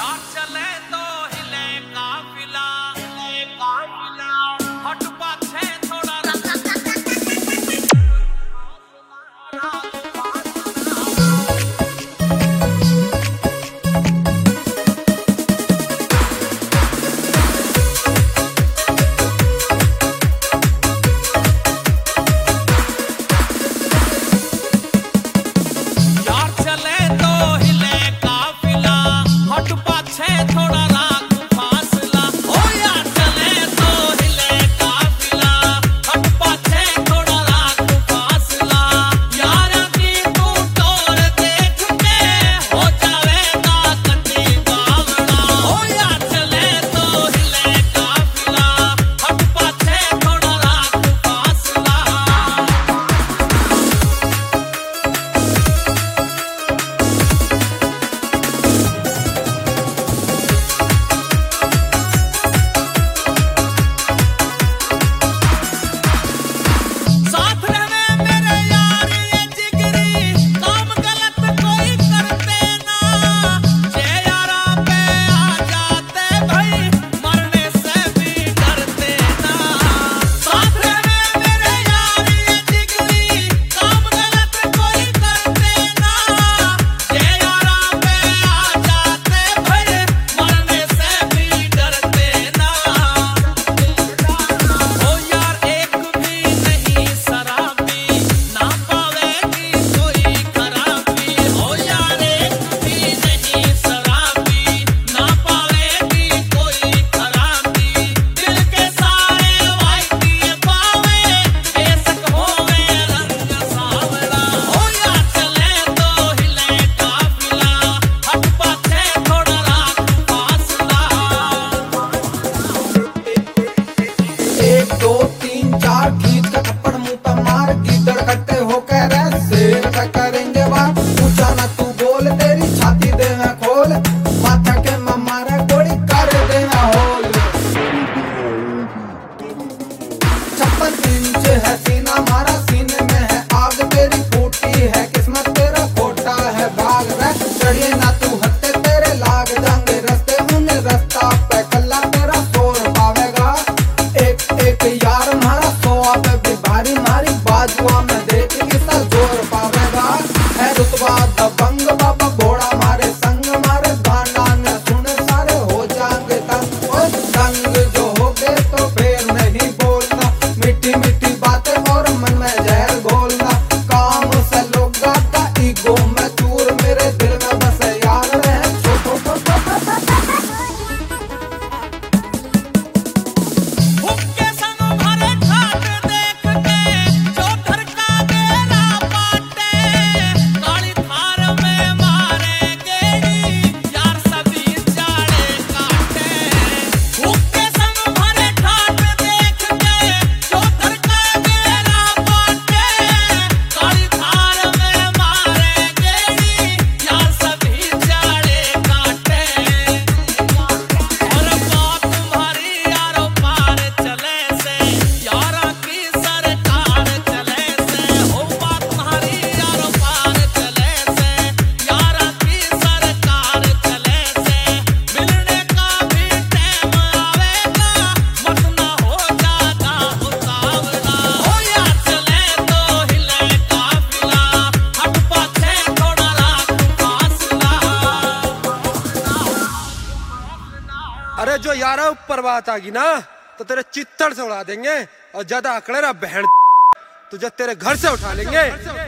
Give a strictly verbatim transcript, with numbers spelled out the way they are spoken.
यार चले तो हिले काफिला, हिले काफिला, हट पाछे थोड़ा करेंगे बात पूछा ना तू बोल तेरी छाती दे मैं खोल माथा के मारा गोली कर देना होल छप्पन इंच है सीना मारा सीने में है आग तेरी फूटी है किस्मत तेरा खोटा है भाग रह चढ़िए ना तू हत्ते तेरे लाग जाएंगे रस्ते उन्हें रास्ता पे कल्ला तेरा शोर पावेगा एक एक यार मारा सौ पे भी भारी मारी बाजुआ में देख किसा जोर पावेगा है रुतबा दबंग बाबा घोड़ा मारे संग मारे गाना न सुन सारे हो जाएंगे तंग और तंग जो हो गए तो फिर नहीं बोलना मीठी मीठी बातें और मन में जहर घोलना काम से लोग का ईगो में चूर मेरे दिल में बस यार रहे अरे जो यारा ऊपर बात आ गई ना तो तेरे चित्तड़ से उड़ा देंगे और ज्यादा अकड़े ना बहन तुझे तेरे घर से उठा लेंगे।